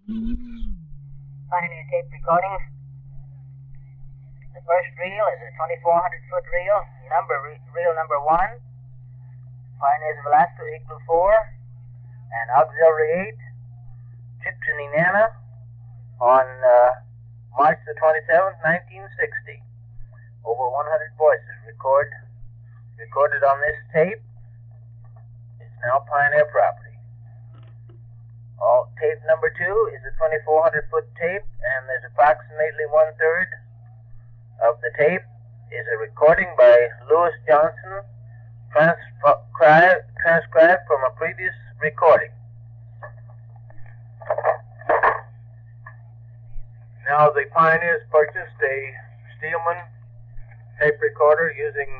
Pioneer tape recordings. The first reel is a 2,400-foot reel, reel number 1, Pioneers of Alaska, Igloo 4, and Auxiliary 8, Chipchinenana, on March the 27th, 1960. Over 100 voices recorded on this tape. It's now Pioneer property. Tape number 2 is a 2,400-foot tape, and there's approximately 1/3 of the tape is a recording by Lewis Johnson, transcribed from a previous recording. Now the Pioneers purchased a Steelman tape recorder using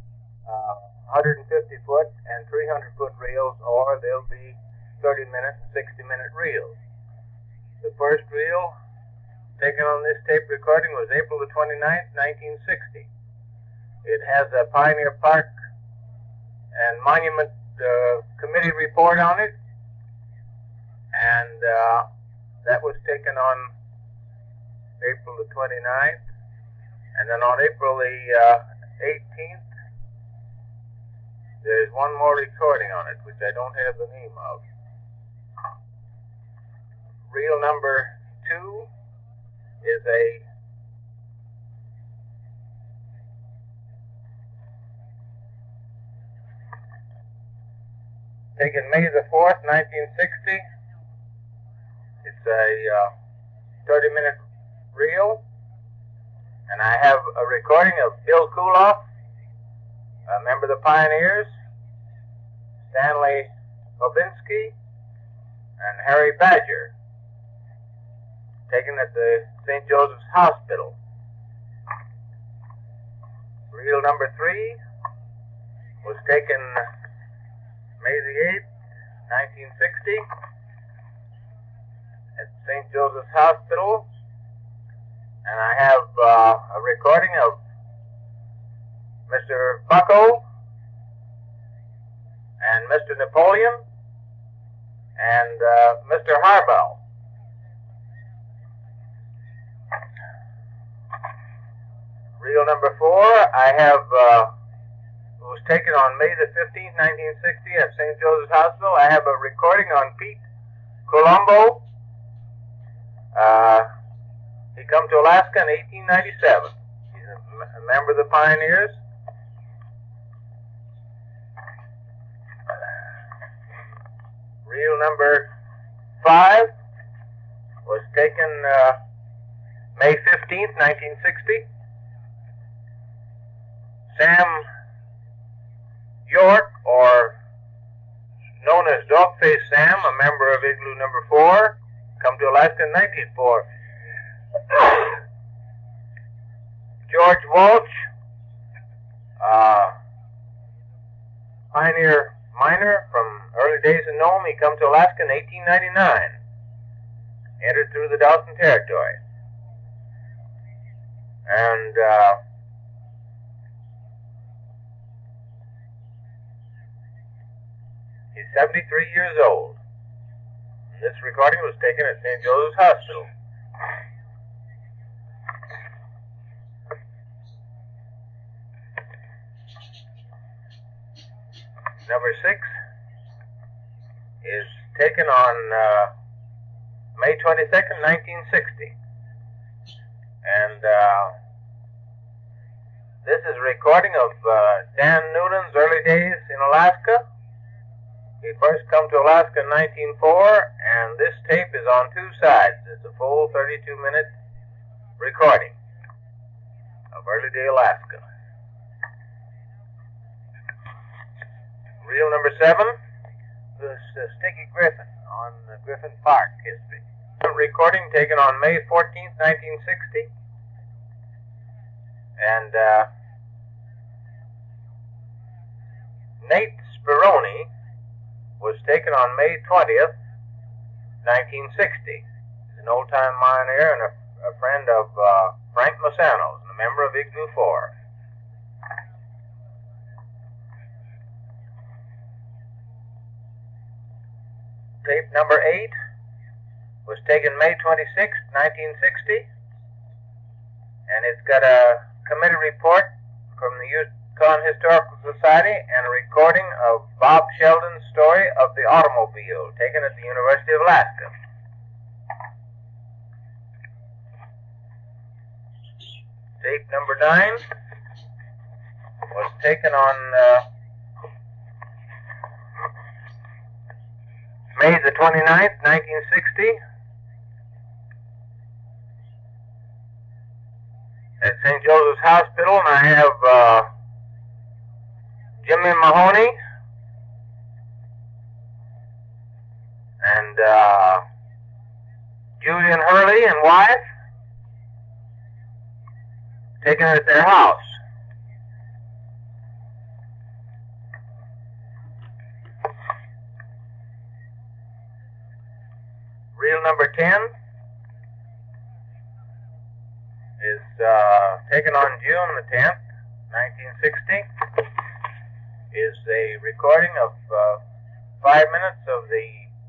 150-foot and 300-foot reels, or they'll be 30-minute and 60-minute reels. The first reel taken on this tape recording was April the 29th, 1960. It has a Pioneer Park and Monument Committee report on it, and that was taken on April the 29th, and then on April the 18th, there's one more recording on it, which I don't have the name of. Reel number 2 is taken May the 4th, 1960. It's a 30-minute reel, and I have a recording of Bill Kuloff, a member of the Pioneers, Stanley Obinski, and Harry Badger, taken at the St. Joseph's Hospital. Reel number 3 was taken May the 8th, 1960, at St. Joseph's Hospital, and I have a recording of Mr. Bucko and Mr. Napoleon and Mr. Harbaugh. Reel number 4, I have was taken on May the 15th, 1960 at St. Joseph's Hospital. I have a recording on Pete Colombo. He come to Alaska in 1897. He's a member of the Pioneers. Reel number 5 was taken May 15th, 1960. Sam York, or known as Dogface Sam, a member of Igloo number 4, come to Alaska in 1904. George Walsh, pioneer miner from early days in Nome, he come to Alaska in 1899, entered through the Dawson Territory, and he's 73 years old. And this recording was taken at St. Joseph's Hospital. Number 6 is taken on May 22nd, 1960. And this is a recording of Dan Noonan's early days in Alaska. He first come to Alaska in 1904, and this tape is on 2 sides. It's a full 32-minute recording of early day Alaska. Reel number 7 was Sticky Griffin on Griffin Park history. A recording taken on May 14th, 1960. And Nate Spironi was taken on May 20th, 1960. He's an old-time miner and a friend of Frank Masano's, and a member of Igloo 4. Tape number 8 was taken May 26, 1960, and it's got a committee report from the Yukon Historical Society and a recording of Bob Sheldon's story of the automobile, taken at the University of Alaska. Tape number 9 was taken on May the 29th, 1960, at St. Joseph's Hospital, and I have Jimmy Mahoney and Julian Hurley and wife taken it at their house. Reel number 10 is taken on June the 10th, 1960. Is a recording of 5 minutes of the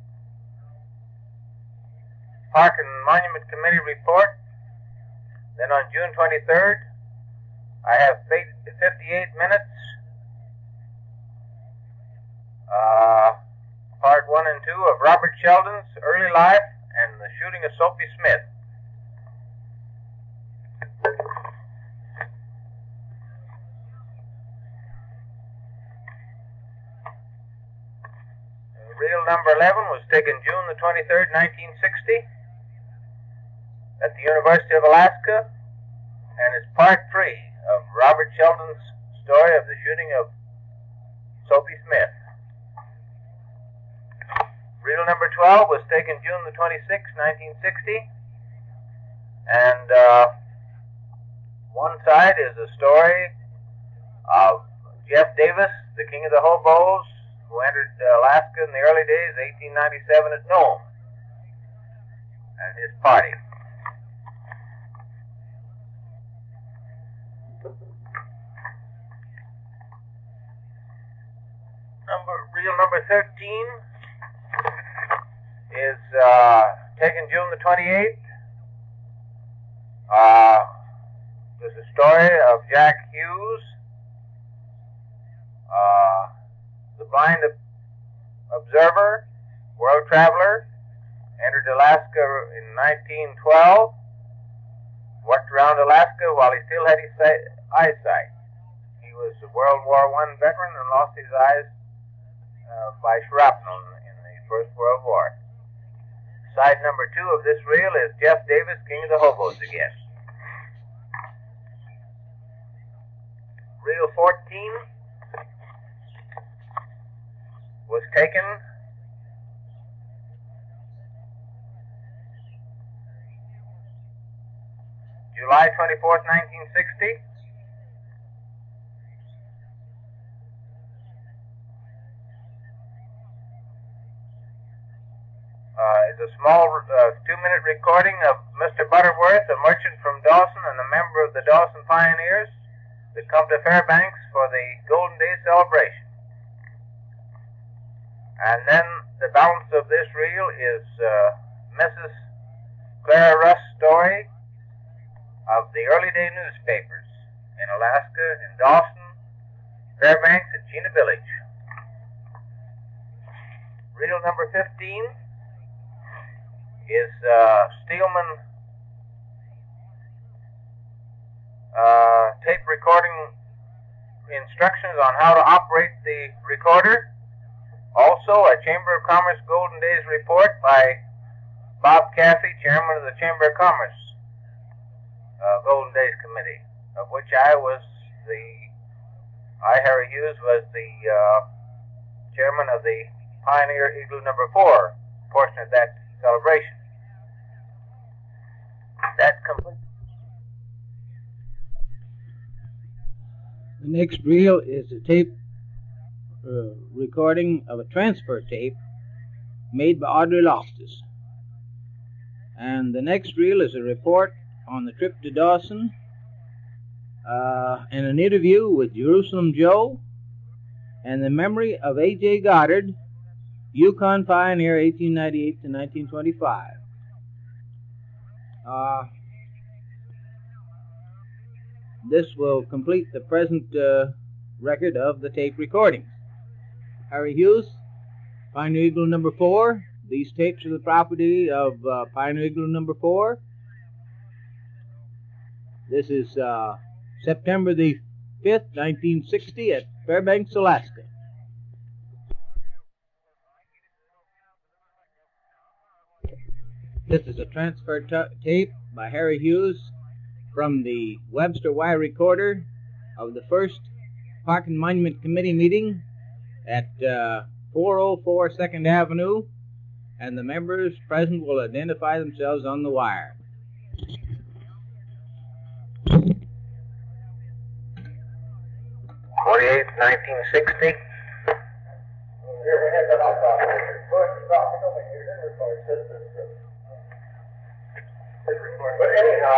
Park and Monument Committee report. Then on June 23rd, I have 58 minutes, part 1 and 2 of Robert Sheldon's early life and the shooting of Soapy Smith. Reel number 11 was taken June the 23rd, 1960, at the University of Alaska, and is part 3 of Robert Sheldon's story of the shooting of Soapy Smith. Reel number 12 was taken June the 26th, 1960, and one side is a story of Jeff Davis, the King of the Hobos, who entered Alaska in the early days, 1897 at Nome, and his party. Reel number 13 is taken June the 28th. There's a story of Jack Hughes, the blind observer, world traveler, entered Alaska in 1912, worked around Alaska while he still had his eyesight. He was a World War I veteran and lost his eyes by shrapnel in the First World War. Side number 2 of this reel is Jeff Davis, King of the Hobos again. Reel 14 was taken July 24th, 1960. It's a small 2-minute recording of Mr. Butterworth, a merchant from Dawson and a member of the Dawson Pioneers that come to Fairbanks for the Golden Day celebration. And then the balance of this reel is Mrs. Clara Russ's story of the early day newspapers in Alaska, in Dawson, Fairbanks, and Chena Village. Reel number 15 is Steelman tape recording instructions on how to operate the recorder. Also, a Chamber of Commerce Golden Days report by Bob Caffey, chairman of the Chamber of Commerce Golden Days Committee, of which Harry Hughes, was the chairman of the Pioneer Igloo number 4 portion of that celebration. That completes. The next reel is a tape recording of a transfer tape made by Audrey Loftus. And the next reel is a report on the trip to Dawson and an interview with Jerusalem Joe and the memory of A.J. Goddard, Yukon Pioneer, 1898 to 1925. This will complete the present record of the tape recordings. Harry Hughes, Pioneer Igloo number 4. These tapes are the property of Pioneer Igloo number 4. This is September the 5th, 1960 at Fairbanks, Alaska. This is a transfer tape by Harry Hughes from the Webster Wire Recorder of the first Park and Monument Committee meeting at 404 2nd Avenue, and the members present will identify themselves on the wire. '48, 1960. But anyhow,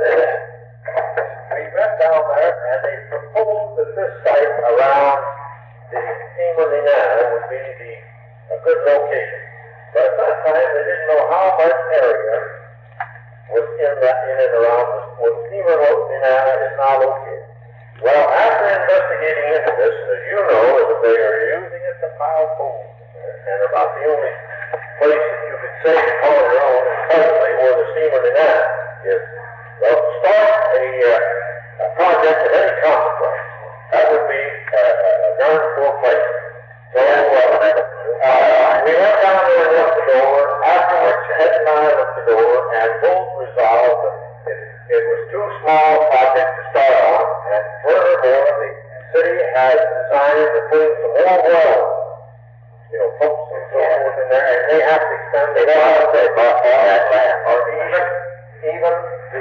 we went down there and they proposed that this site around the steamer Nenana would be a good location. But at that time they didn't know how much area was in and around where the steamer Nenana is now located. Well, after investigating into this, as you know, that they are using it to pile coal in there, and about the only place that you could say to call your own is presently where the steamer Nenana is. Well, to start a project of any consequence, that would be a darn poor place. So we went down there and looked the door. Afterwards, Ed and I looked the door, and both resolved that it was too small a project to start on, and furthermore, the city has designed to put in some more wells, pumps and so forth in there, and they have to extend the water they bought all that land, or even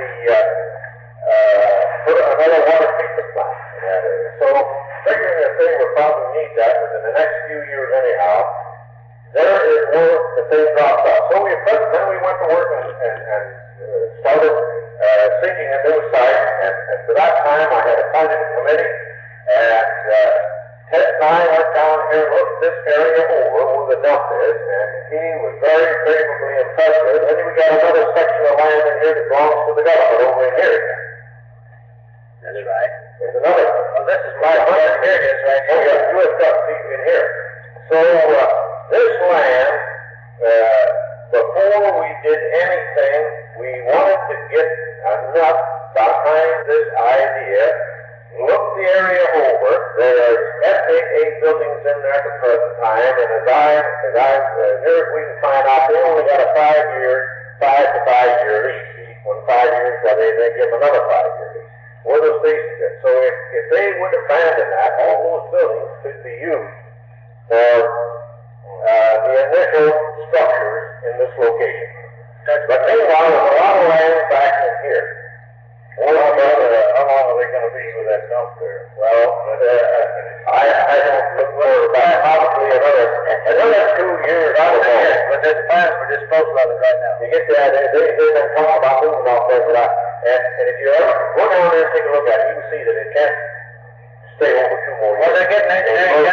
put another water treatment plant in that area. So, figuring that they would probably need that within the next few years anyhow, there is more that they dropped off. So then we went to work and started seeking a new site, and for that time I had appointed a committee, and Ted and I went down here and looked this area over where the dump is, and he was very favorably impressed with it. Then we got another section of land in here that belongs to the government over in here. That's right. There's another one. Well, this is my land. Here it is right here. Oh, yeah, U.S. stuff in here. So this land, before we did anything, we wanted to get enough behind this idea, look the area over. There's FAA buildings in there at the present time, and as near as we can find out, they only got a 5 to 5 year lease. When 5 years, well, they give them another 5 year lease. Where those stations are. So if they would abandon that, all those buildings could be used for the initial structures in this location. But meanwhile, there's a lot of land back in here. How long are they going to be with that dump there? Well, I don't look forward back probably another 2 years. I don't know. But there's plans for disposal of it right now. You get that? They've been talking about moving off there, and if you ever go down there and take a look at it, you can see that it can't stay over 2 more years. Well, they're getting down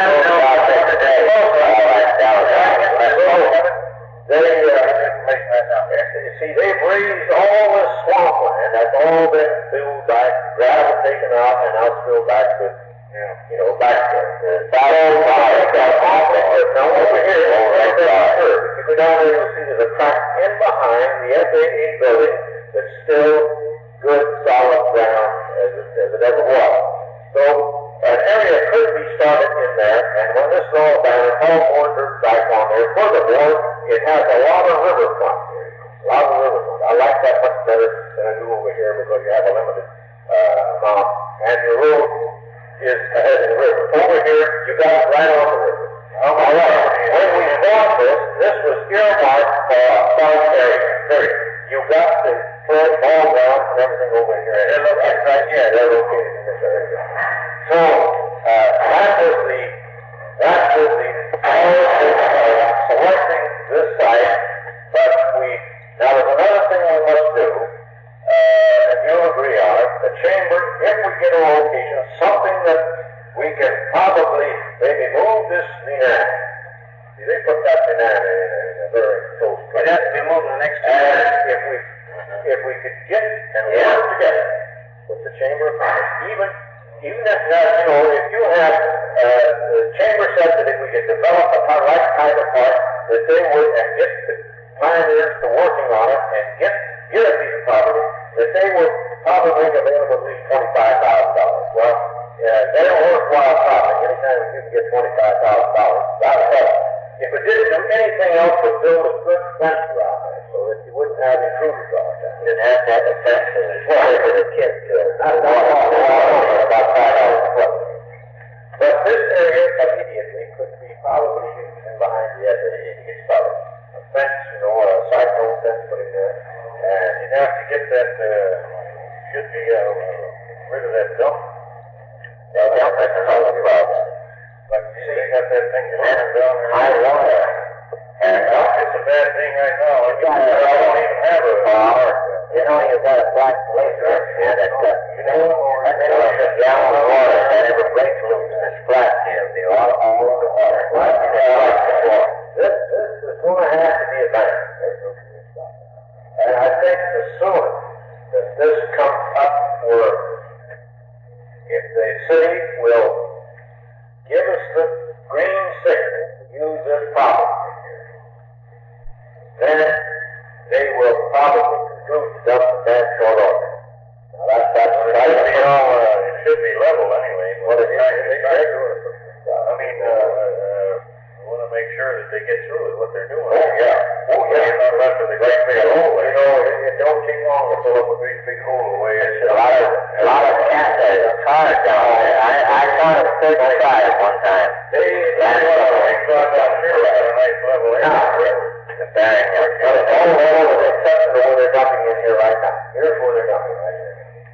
see, they've raised all this swampland. That's all been filled back, gravel taken out, and now it's filled back with, back there. Now over here, right there, if you go down there, you'll see there's a track in behind the FAA building that's still good, solid ground as it ever was. So an area could be started in there, and when this is all done, it's all more dirt back on there. Furthermore, it has a lot of riverfront. I like that much better than I do over here because you have a limited amount, and your road is ahead of the river. Over here, you got it right on the river. All right. When we bought this was earmarked for a south area. Period. You got the plant all down and everything over here. They're located right here. They're located in this area. So that was the power of selecting this site. But now there's another thing we must do, and you'll agree on it, the chamber, if we get a location, something that we can probably maybe move this Nenana. See, they put that Nenana in a very close place. It has to be moved in the next 2 years. if we could get and work together with the Chamber of Commerce, even if if you have the Chamber said that if we could develop a right type of park, that they would, and get the pioneers to working on it and get a piece of property, that they would probably make available at least $25,000. Well, they're a worthwhile project. Anytime you can get $25,000, that's all. If it didn't do anything else but build a good fence around there, so that you wouldn't have intruders all the time. You didn't have to have a fence for the kids killed. That's about $5 a foot. But this area immediately could be probably used behind the edge of the Indian started. A fence, a cyclone fence put in there. And you'd have to get that, should be rid of that dump. That dump, that's another problem. But you see, you got that thing running down high water. And it's a bad thing right now. I don't even have a power. You've got a black laser here that, that's a gallon of water that ever breaks loose. It's flat here. All over the water. This is going to have to be abandoned. And I think the sooner that this comes up where if the city will give us the green signal to use this property, then they will probably conclude to dump the damn short order. Now that's right. It should be level anyway. What is I mean, we want to make sure that they get through with what they're doing. Oh yeah. Not left with a great big hole. It don't take long to fill up a great big hole away. It's a lot of cars down there. I saw them sitting outside at one time. They got down here at a nice level area. The bearing all over except for where they're dumping in here right now. Here's where they're dumping right here.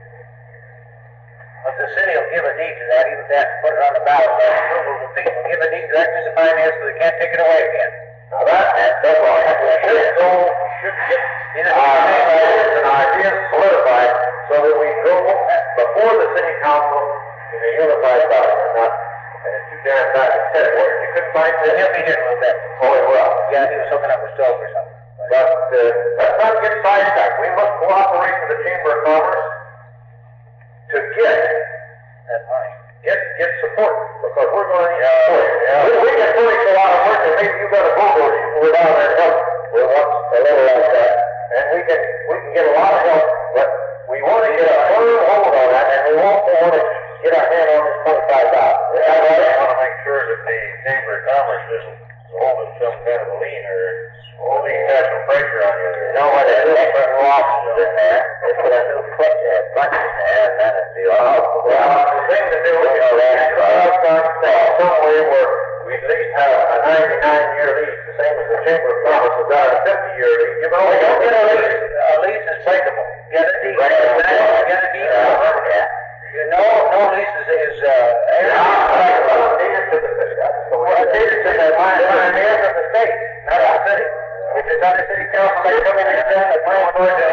But the city will give a deed to that, even if they have to put it on the ballot. The people will give a deed directly to the finance so they can't take it away again. Now that's all. We should get an idea solidified so that we go before the city council in a unified body. Not too damn back and said, you couldn't find this. He'll be here in a little bit. Oh, he will. Yeah, he was hooking up a stove or something. But let's not get sidetracked. We must cooperate with the Chamber of Commerce to get that money. Get support, because we're going to need support. We can furnish a lot of work, and maybe you've got a bulldozer without our help. We want a little like that, and we can get a lot of help, but we want to get a firm hold on that, and we also want to get our hand on this $25,000. We want to make sure that the Chamber of Commerce isn't holding some kind of a lien or holding some pressure on you. There's new offices in there. They put a new bunch in there, and then it's the the thing to do is somewhere where we at least have a 99-year lease, the same as the Chamber of Commerce has got a 50-year lease. You know, don't get a lease. A lease is breakable. Get a deed. Get a deed. No lease is needed to the city. Needed to the pioneers of the state, not the city. If it's under city council, they come in and send the plan for it.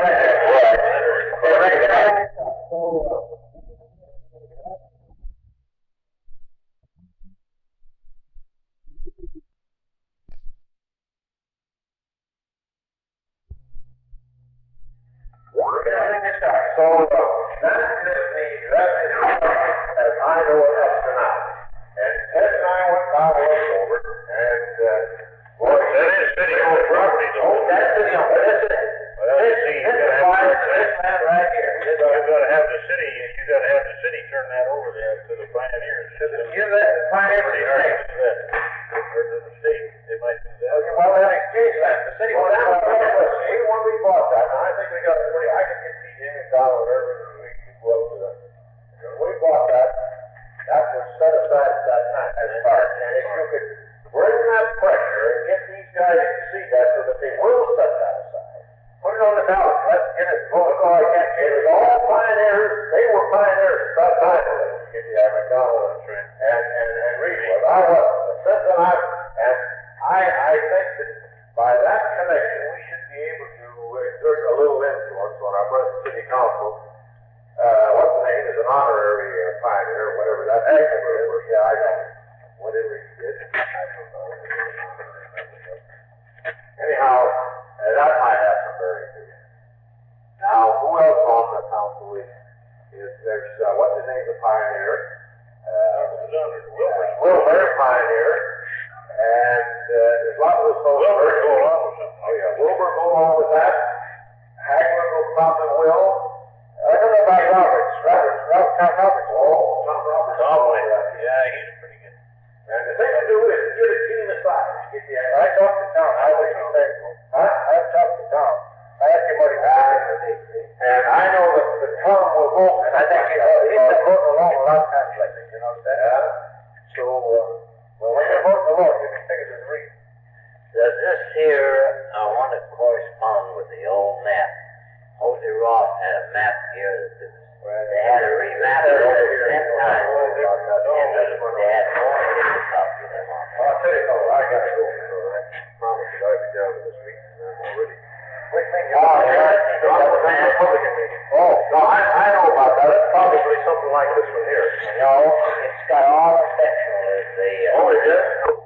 So that's as I know it up to now. And Ted and I went down over, and that is city-owned property, though. That's city-owned. This land right here. You got to have the city turn that over there to the pioneers. Give that to the pioneers. To the state. They might do that. Well, that exchange land. The city went out. Even when we bought that, and I think we got it pretty. I can get Jimmy McDonald or whatever we go up to that. When we bought that, that was set aside at that time as part. And if you could bring that pressure and get these guys to see that so that they will set that aside. Put it on the ballot. Let's get it. I can't get it. All pioneers, they were pioneers at that time. Get the McDonald and Reed was. I was. And I think that by that connection, we should be able to exert a little influence on our present city council. What's the name? Is an honorary pioneer, or whatever that is. Yeah, I know. Whatever he did. I don't know. Anyhow, that might have some bearing to you. Now, There's what's his name's a pioneer. Wilbur, pioneer. And there's lots of those folks. Wilbur go along with something. Oh yeah, Wilbur go along with that. Hagler will probably will. I don't know about Roberts. Tom Roberts. Oh, Tom Roberts. Yeah, he's pretty good. And the thing to do is get him aside. I talked to Tom. I was respectful. I talked to Tom. I asked him what he was. And I know that Tom will vote. And I think he's been voting along a lot of times lately. You know that. So, well, when you're voting alone, you can take it as a reason. Does this here, I want to correspond with the old map. Jose Ross had a map here that they had to remap it over 10 times. And they had more in the copy of them on. I'll tell you, I got to go. I promised I'd be down to this meeting. I'm already. What do you think? Republican meeting. Oh, no, I know about that. It's probably something like this one here. No, it's got all the sections. Oh, it is?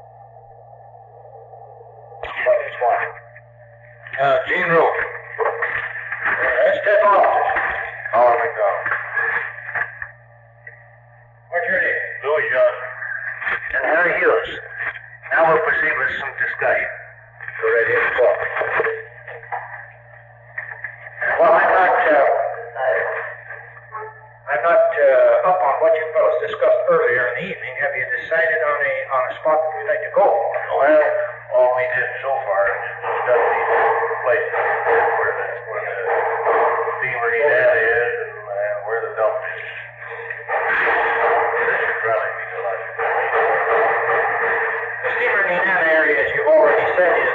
Gene Rowe. That's Ted Office. Howard McDonald. What's your name? Louis Johnson. And Harry Hughes. Now we'll proceed with some discussion. Go right ahead and talk. Well, I'm not up on what you fellows discussed earlier in the evening. Have you decided on a spot that we'd like to go? Well, all we did so far is discuss these places where the steamer Enad is and where the dump is. This should probably be the last. The steamer Enad area, as you've already said, is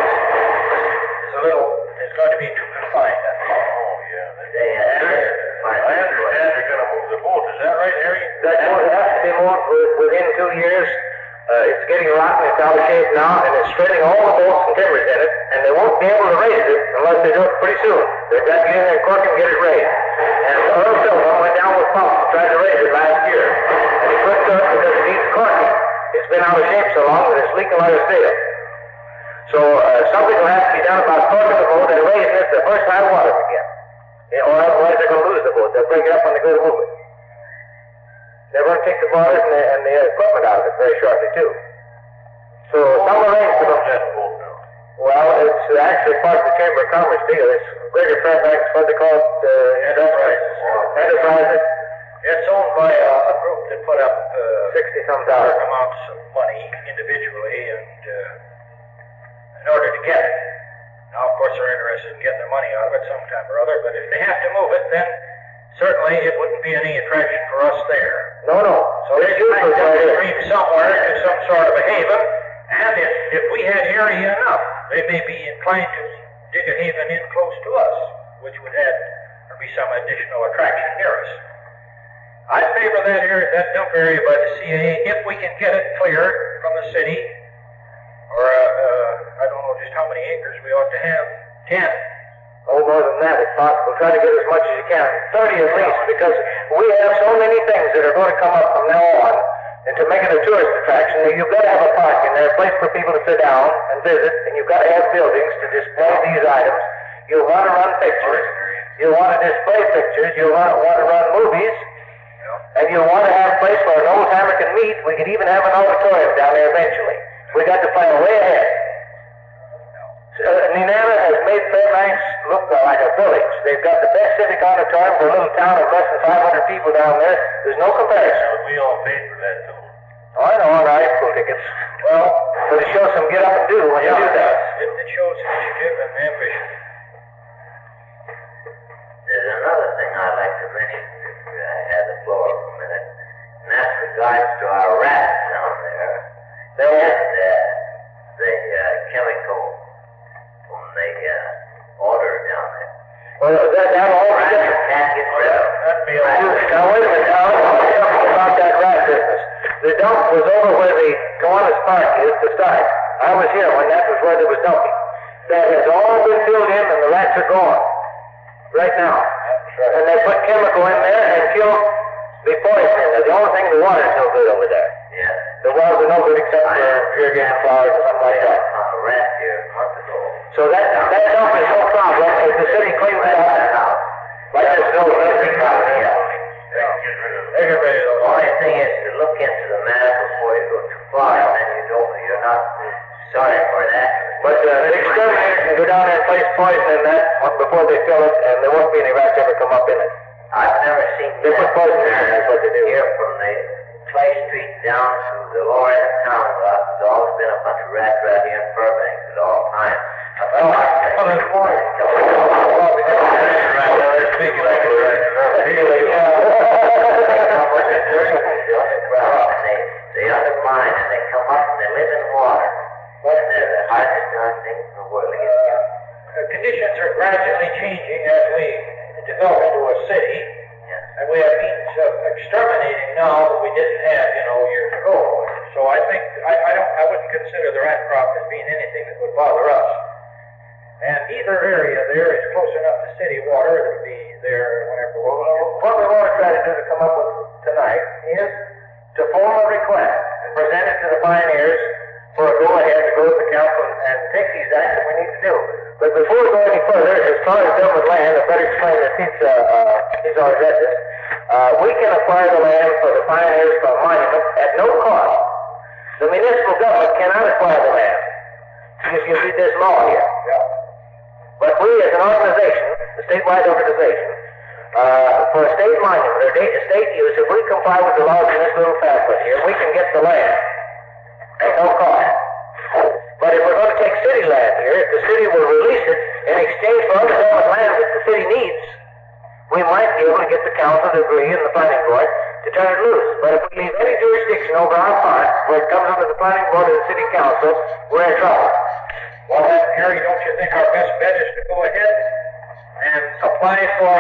going to be too confined. Oh, yeah. I understand they're going to move the boat. Is that right, Harry? That boat has to be moved within 2 years. It's getting rotten, it's out of shape now, and it's shredding all the bolts and timbers in it, and they won't be able to raise it unless they do it pretty soon. They've got to get in there and cork and get it raised. And Earl Silver went down with pumps and tried to raise it last year, and he couldn't do it because it needs corking. It's been out of shape so long that it's leaking like a sail. So something will have to be done about corking the boat and raising it the first high water again. Or otherwise they're going to lose the boat. They'll break it up when they go to move it. They're going to take the boilers and the equipment out of it very shortly, too. So some arrangement of that boat now. Well, it's actually part of the Chamber of Commerce deal. It's Greater Fairbanks, what they call it, Enterprises. It's owned by a group that put up $60-some certain amounts of money individually and in order to get it. Now, of course, they're interested in getting their money out of it sometime or other, but if they have to move it, then certainly it wouldn't be any attraction for us there. No. So they should find a stream somewhere to some sort of a haven, and if we had area enough, they may be inclined to dig a haven in close to us, which would add or be some additional attraction near us. I favor that area, that dump area by the CAA, if we can get it clear from the city, or I don't know just how many acres we ought to have. 10. Oh, more than that, if possible. Try to get as much as you can. 30 at least, because we have so many things that are going to come up from now on. And to make it a tourist attraction, you've got to have a park in there, a place for people to sit down and visit, and you've got to have buildings to display these items. You'll want to run pictures. You'll want to display pictures. You'll want to run movies. And you'll want to have a place where an old-timer can meet. We could even have an auditorium down there eventually. We got to plan way ahead. Nenana has made Fairbanks look like a village. They've got the best civic auditorium for a little town of less than 500 people down there. There's no comparison. We all paid for that, too. Oh, I know, all right, school tickets. Well, but it shows some get up and do when you do that. It shows initiative and ambition. There's another thing I'd like to mention if I had the floor for a minute, and that's regards to our rats down there. They had the chemical when they order down there. Well, that all can't get rid of. Now wait a minute, now let's say something about that rat business. The dump was over where the Kiwanis Park is to start. I was here when that was where there was dumping. That has all been filled in and the rats are gone. Right now. And they put chemical in there and kill the poison in there. The only thing, the water's no good over there. Yeah. The wells are no good except for irrigating flowers or something like that. A rat here a month ago. So that dump is no problem if the city cleans it out. Like there's no before they fill it, and there won't be any rats ever come up in it. I've never seen They put poison in it, that's what they do. Here from the Clay Street down to the lower end of town, there's always been a bunch of rats right here in Burbank at all times. There's more. They undermine and they come up and they live in water. And they're the hardest darn things in the world to get to. Conditions are gradually changing as we develop into a city, and we have means of exterminating now that we didn't have, years ago. So I think I wouldn't consider the rat crop as being anything that would bother us. And either area there is close enough to city water that'll be there whenever we're What we want to try to do to come up with tonight is to form a request and present it to the pioneers for a go-ahead to go to the council and take these acts that we need to do. But before we go any further, as far as government land, I better explain that he's already read this. We can acquire the land for the pioneers for a monument at no cost. The municipal government cannot acquire the land. If you read this law here. But we as an organization, a statewide organization, for a state monument or state use, if we comply with the laws in this little pamphlet here, we can get the land at no cost. But if we're going to take city land here, if the city will release it in exchange for other government land that the city needs, we might be able to get the council to agree and the planning board to turn it loose. But if we leave any jurisdiction over our part, where it comes under the planning board or the city council, we're in trouble. Well, then, Harry, don't you think our best bet is to go ahead and apply for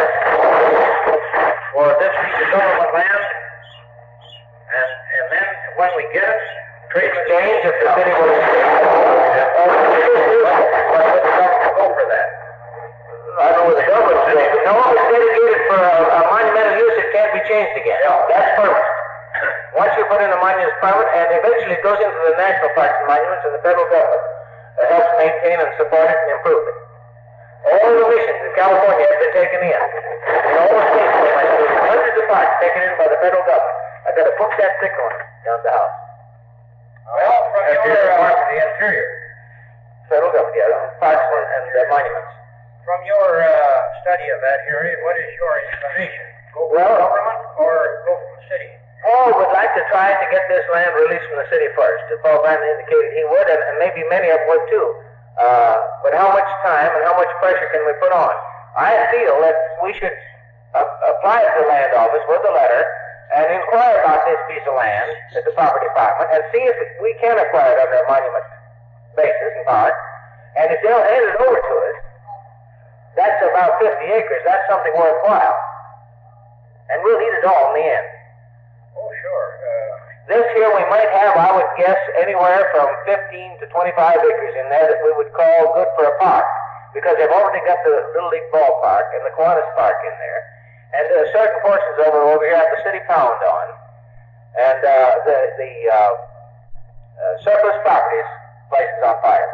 this piece of government land, and then when we get it, trade Exchange if the city will go for that. I don't know what the government's doing. No, it's dedicated for a monumental use, it can't be changed again. That's permanent. Once you put in a monument, it's permanent, and eventually it goes into the national parks and monuments, and the federal government helps maintain and support it and improve it. All the missions in California have been taken in. In all the states, there's hundreds of parks taken in by the federal government. I've got a book that thick one down at the house. Well, from your the interior. Federal government, yeah, parks and monuments. From your study of that, Harry, what is your inclination? Go for government or go for the city? Paul would like to try to get this land released from the city first. Paul Brandon indicated he would, and maybe many of them would too. But how much time and how much pressure can we put on? I feel that we should apply to the land office with a letter and inquire about this piece of land at the property department and see if we can acquire it under a monument basis and part. And if they'll hand it over to us, that's about 50 acres. That's something worthwhile. And we'll need it all in the end. Oh, sure. This here we might have, I would guess, anywhere from 15 to 25 acres in there that we would call good for a park. Because they've already got the Little League ballpark and the Kiwanis Park in there. And certain portions of it over here have the city pound on. And the surplus properties places on fire.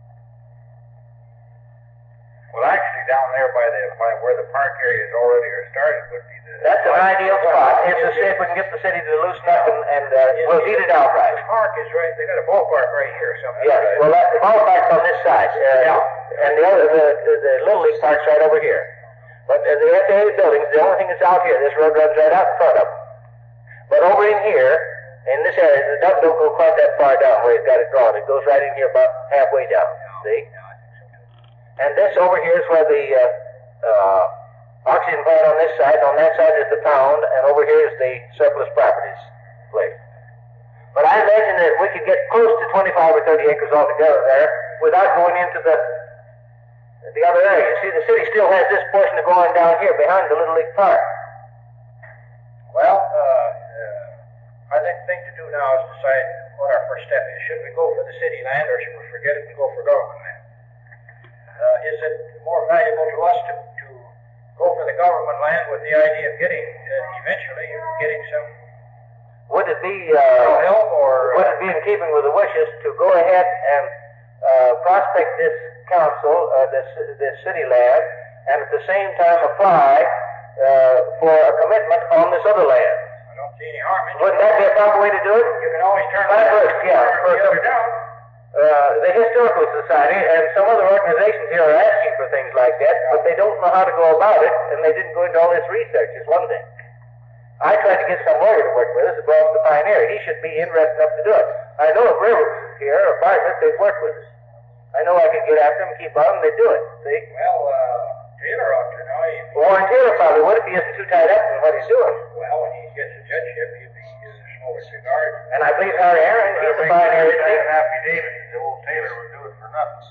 Well, actually, down there by where the park areas already are started would be the... That's an ideal spot. If we can get the city to loosen up and we'll eat it outright. The park is right, they got a ballpark right here or something. Yes, well, the ballpark's on this side. And the Little League Park's right over here. But the FAA buildings, the only thing that's out here, this road runs right out in front of them. But over in here, in this area, the duck don't go quite that far down where he's got it drawn. It goes right in here about halfway down, see? And this over here is where the oxygen plant on this side, on that side is the pound, and over here is the surplus properties place. But I imagine that we could get close to 25 or 30 acres altogether there without going into the other area. See, the city still has this portion of going down here behind the Little League Park. Well, I think the thing to do now is decide what our first step is. Should we go for the city land or should we forget it and go for government land? Is it more valuable to us to go for the government land with the idea of getting, eventually, getting some Would it be help, or would it be in keeping with the wishes to go ahead and prospect this council, this city land, and at the same time apply for a commitment on this other land? I don't see any harm in it. Wouldn't that be a proper way to do it? You can always turn First, yeah. the other down. the Historical Society and some other organizations here are asking for things like that, but they don't know how to go about it, and they didn't go into all this research, is one thing. I tried to get some lawyer to work with us that belongs to Pioneer. He should be interested enough to do it. I know if railroads here or partners, they'd work with us. I know I could get after them, keep on them, they'd do it. See? Well, Taylor ought to know. Warren Taylor probably would if he isn't too tied up in what he's doing. Well, when he gets a judgeship, he'll be no disregard. And I believe Harry Aaron, he's a Pioneer, isn't he? affidavit that old Taylor would do it for nothing.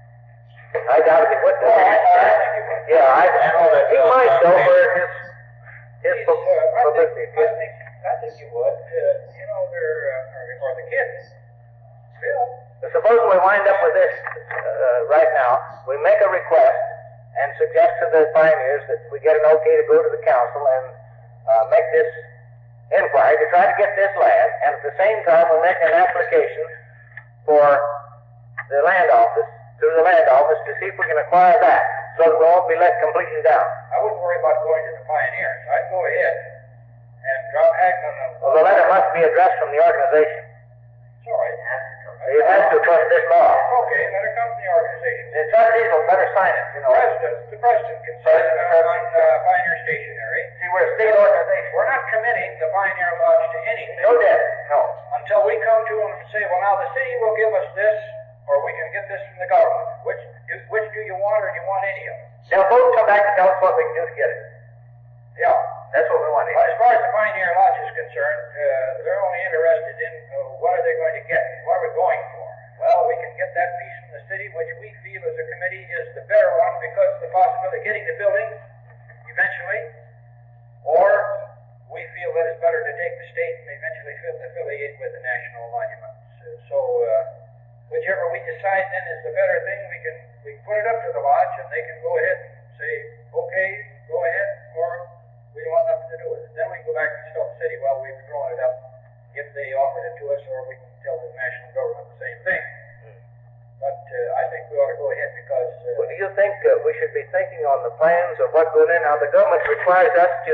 I doubt if he would. Yeah, he might though for his publicity. I think you would. You know, or the kids. Bill. Suppose we wind up with this right now. We make a request and suggest to the Pioneers that we get an okay to go to the council and make this inquiry to try to get this land, and at the same time we make an application for the land office, through the land office, to see if we can acquire that, so that we won't be let completely down. I wouldn't worry about going to the Pioneers. I'd go ahead and drop Hagen on them. Well, the letter must be addressed from the organization. Sorry. It has to come this law. Okay, let it come from the organization. The trustees will better sign it, you know. The president can sign it on Pioneer Stationery. See, we're a state organization. We're not committing the Pioneer Lodge to anything. No debt, no. Until we come to them and say, well, now the city will give us this, or we can get this from the government. Which do you want, or do you want any of it? They'll both come back to tell us what we can do to get it. Yeah. That's what we want. Well, as far as the Pioneer Lodge is concerned, they're only interested in what are they going to get? What are we going for? Well, we can get that piece from the city, which we feel as a committee is the better one because of the possibility of getting the building eventually, or we feel that it's better to take the state and eventually affiliate with the national monuments. So whichever we decide then is the better thing, we can put it up to the lodge and they can go ahead and say, okay, go ahead, or we don't want nothing to do with it. Then we can go back and tell the city, well, we've thrown it up if they offered it to us, or we can tell the national government the same thing. But I think we ought to go ahead because... Well, do you think we should be thinking on the plans of what goes in? Now, the government requires us to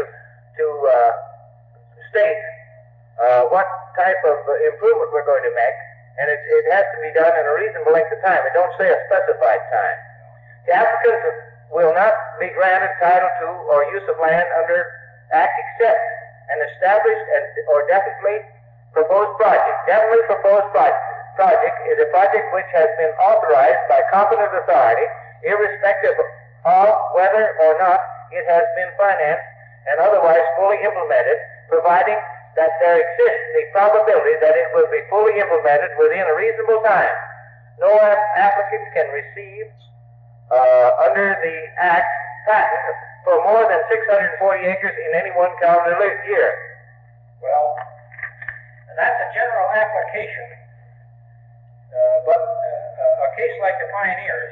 state what type of improvement we're going to make, and it has to be done in a reasonable length of time. It don't say a specified time. The applicants will not be granted title to or use of land under Act except an established or definitely proposed project. Definitely proposed project is a project which has been authorized by competent authority, irrespective of whether or not it has been financed and otherwise fully implemented, providing that there exists the probability that it will be fully implemented within a reasonable time. No applicant can receive under the Act patent for more than 640 acres in any one calendar year. Well, that's a general application, but a case like the Pioneers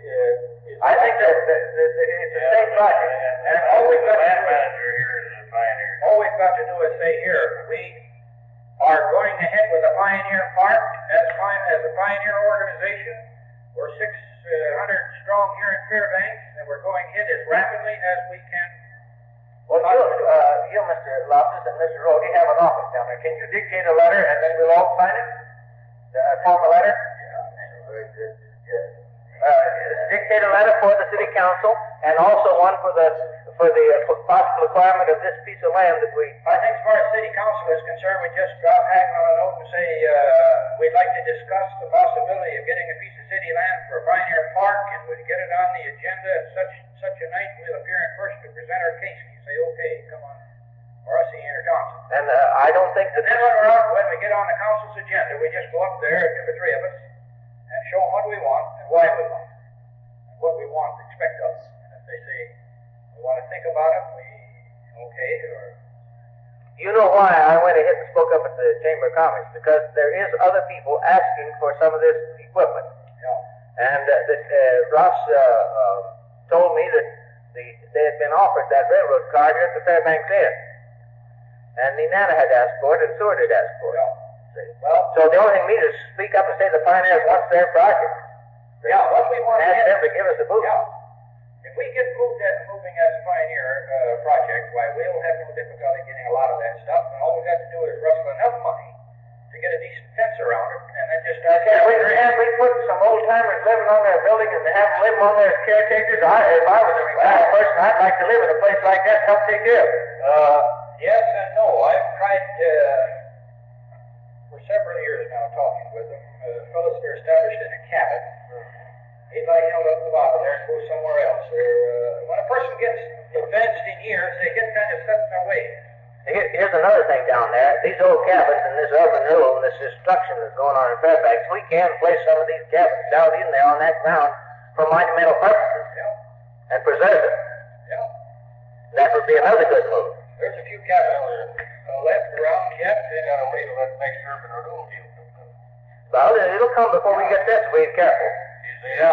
I think that it's a state project, and all we've got to do manager here is a Pioneer. is say here, we are going ahead with a Pioneer Park as a Pioneer organization. We're 600 strong here in Fairbanks, and we're going ahead as rapidly as we can. Well, you, Mr. Loftus and Mr. Rode, have an office down there. Can you dictate a letter and then we'll all sign it? Form a letter? Very good. Yes. Dictate a letter for the city council and also one for the possible acquirement of this piece of land that we... I think as far as city council is concerned, we just drop Hagen on a note and say we'd like to discuss the possibility of getting a piece of city land for a Pioneer Park, and we'd get it on the agenda at such a night, and we'll appear in person to present our case. And you say, okay, come on, or I'll see you in council. And I don't think that... And then when we get on the council's agenda, we just go up there, two or three of us, and show them what we want and why we want it, and what we want to expect of us. And if they say, we want to think about it, okay, or... You know why I went ahead and spoke up at the Chamber of Commerce? Because there is other people asking for some of this equipment. Yeah. And Ross told me that they had been offered that railroad car here at the Fairbanks Inn. And Nenana had asked for it, and Seward had asked for it. Yeah. Well, so the only thing we need is to speak up and say the Pioneers wants their project. Yeah, what we want and ask them to give us a boost. Yeah. If we get moving as a Pioneer project, why, we'll have no difficulty getting a lot of that stuff, and all we got to do is rustle enough money to get a decent fence around it, and then just start. Can't we put some old timers living on their building and have them live on there as caretakers? If I was a retired person, I'd like to live in a place like that and help take care of it. Yes and no. I've tried for several years now talking with them. Fellows that are established in a cabin. He'd like held up the bottom there and go somewhere else. When a person gets advanced in years, they get kind of set in their ways. Here's another thing down there. These old cabins and this urban renewal and this destruction that's going on in Fairfax, we can place some of these cabins down in there on that ground for monumental purposes and preserve it. Yeah. That would be another good move. There's a few cabins left around yet. They got to wait till that next urban renewal deal comes up. Well, it'll come before we get this, so we're careful. Yeah,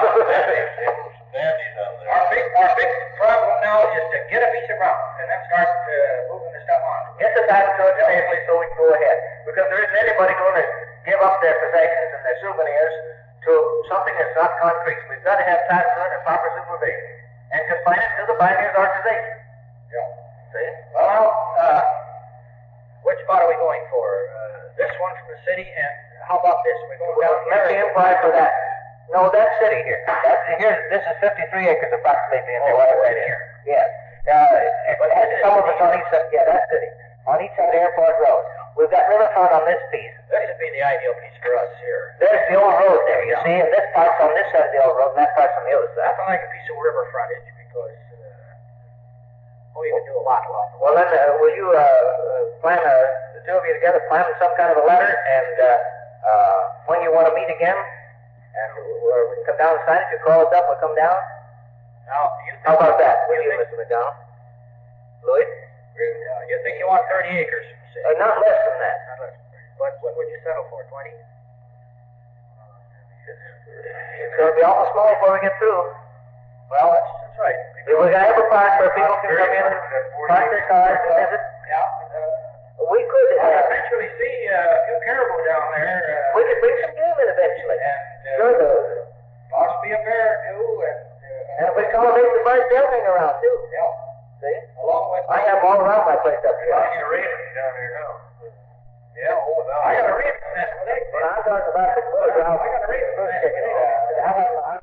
our big problem now is to get a piece of ground and then start moving the stuff on. Get the title to it safely so we can go ahead. Because there isn't anybody going to give up their possessions and their souvenirs to something that's not concrete. We've got to have title to it and proper supervision. And confine it to the Pioneers Organization. Yeah. See? Well, which spot are we going for? This one from the city, and how about this? We're going down Let me inquire for that. No, that's city here. This is 53 acres approximately in there. Right here. Yes. But some of us on each side, that's city. On each side of Airport Road. We've got riverfront on this piece. This would be the ideal piece for us here. There's the old road there, you see, and this part's on this side of the old road, and that part's on the other side. Nothing like a piece of river frontage because we can do a lot. Well, then, will you plan, the two of you together, plan some kind of a letter, and when you want to meet again, and we can come down and sign it, you call us up, we'll come down? Now, How about that, will you, Mr. McDonald? Louis? You think you want 30 acres? Say. Not less than that. Not less. What would you settle for? 20? It's going to be awful small before we get through. Well, that's right. If we got every park where people can come in and park their cars and visit, we could eventually see a few caribou down there. We could bring some game in eventually. And possibly a bear or two. And if we accommodate the birds, they'll hang around too. Yeah. See? Along with I have all around my place up here. I got a raven down there now. Yeah, I got a raven nest with eggs. Well, I'm talking about the little ground. I got a raven nest with eggs. I